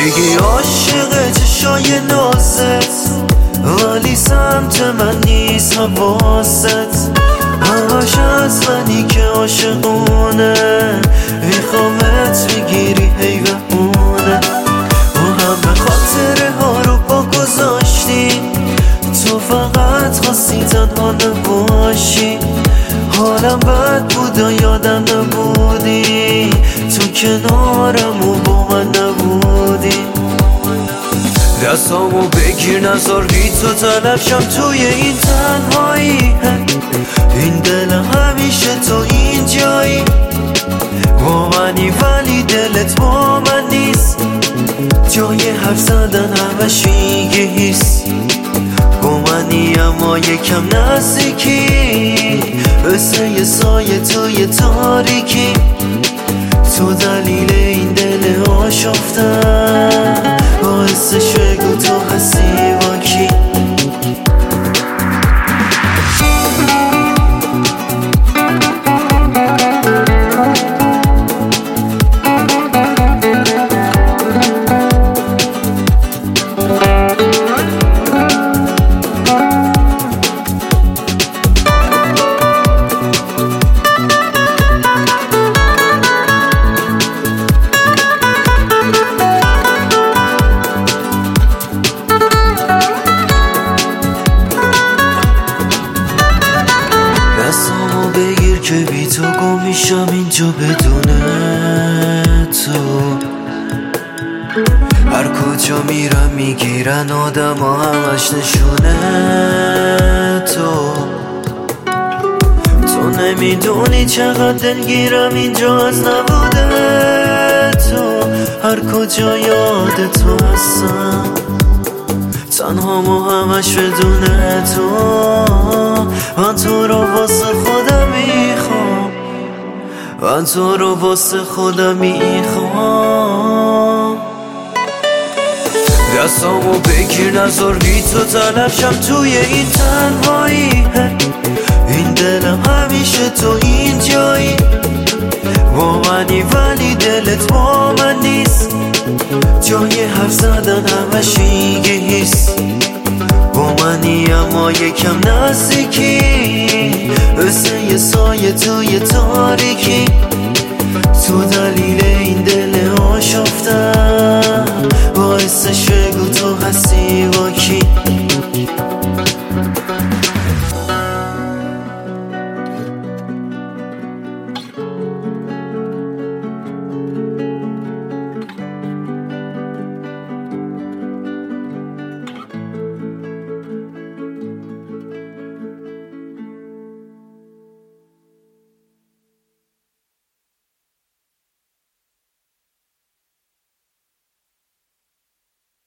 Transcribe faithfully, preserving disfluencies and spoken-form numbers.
میگی عاشق چشای نازت، ولی سمت من نیست حواست. همش از منی که عاشقونه، میخوامت میگیری هی بهونه. و همه خاطره ها رو با گذاشتی، تو فقط خواستی تنها نباشی. حالم بد بود و یادم نبودی، تو کنارم و با من نبودی. دستامو بگیر نذار بی تو تلفشم توی این تنهایی. این دلم همیشه تو این جایی، با منی ولی دلت با من نیست. جای حرف زدن همش میگه هیس، با منی اما یکم نزدیکی، مثل یه سایه توی تاریکی. تو دلیل این دل آشفتم، باعثش بگو تو هستی با کی. دستامو بگیر که بی تو گم میشم اینجا بدون تو. هر کجا میرم میگیرن آدم ها همش نشونه تو. تو نمیدونی چقدر دلگیرم اینجا از نبوده تو. هر کجا یاد تو هستم، تنها ما همش بدون تو. من تو رو واسه خودم میخوام، من تو رو واسه خودم میخوام. دستامو بگیر نذار بی تو تلفشم توی این تنهایی. این دلم همیشه تو این جایی، با منی ولی دلت با من نیست. جای حرف زدن همش میگه هیس، با منی اما یکم نزدیکی، مثل یه سایه توی تاریکی. تو دلیل این دل